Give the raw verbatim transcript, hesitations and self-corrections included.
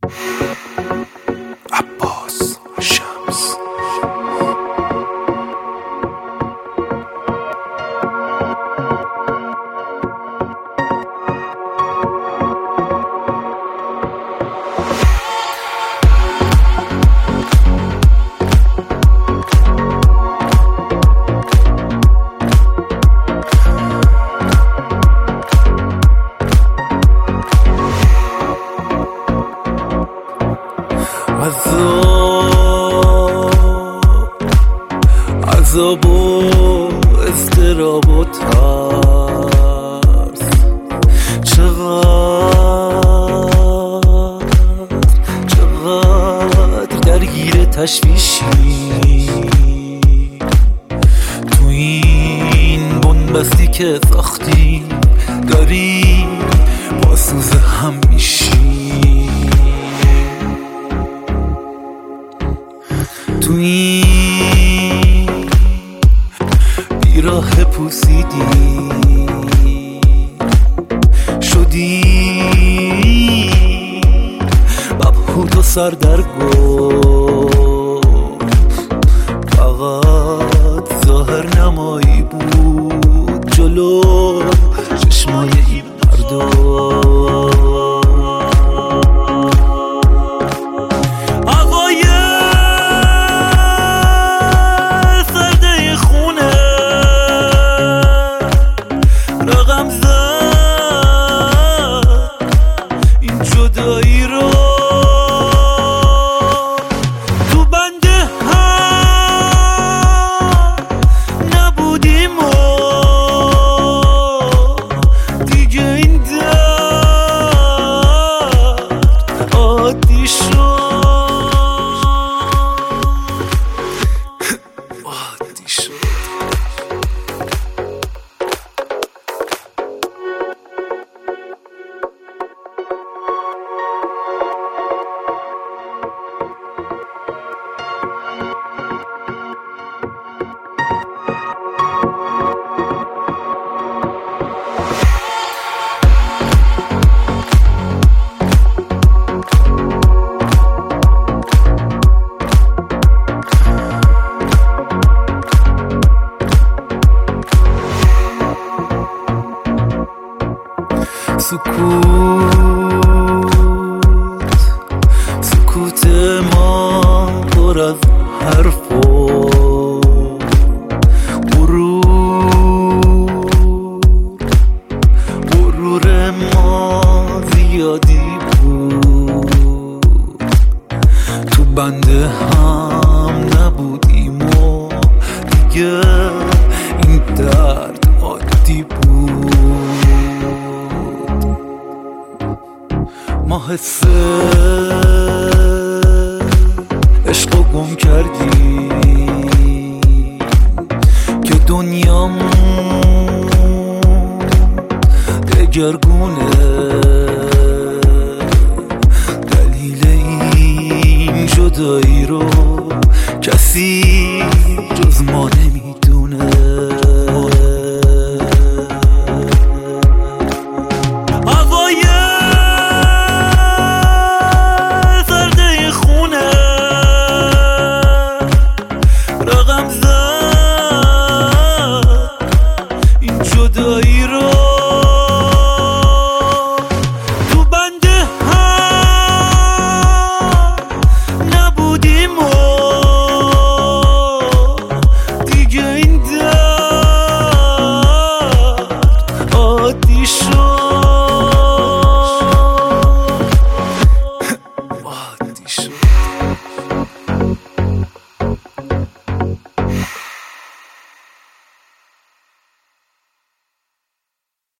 عباس شمس. عذاب و اضطراب و ترس، چقدر چقدر درگیر تشویشی تو این بنبستی که ساختی، داری با سوز هم میشی تو این بیراه پوسیدی شدی مبهوت و سردرگم، فقط ظاهر نمایی بود جلو چشمای این مردم. جدایی رو تو بنده هم نبودیم و دیگه این درد عادی شد عادی شد. سکوت سکوت ما پر از حرف و غرور غرور ما زیادی بود، تو بنده هم نبودیم و دیگه این درد عادی بود. ما حس عشق و گم کردیم که دنیامون دگرگونه، دلیل این جدایی رو کسی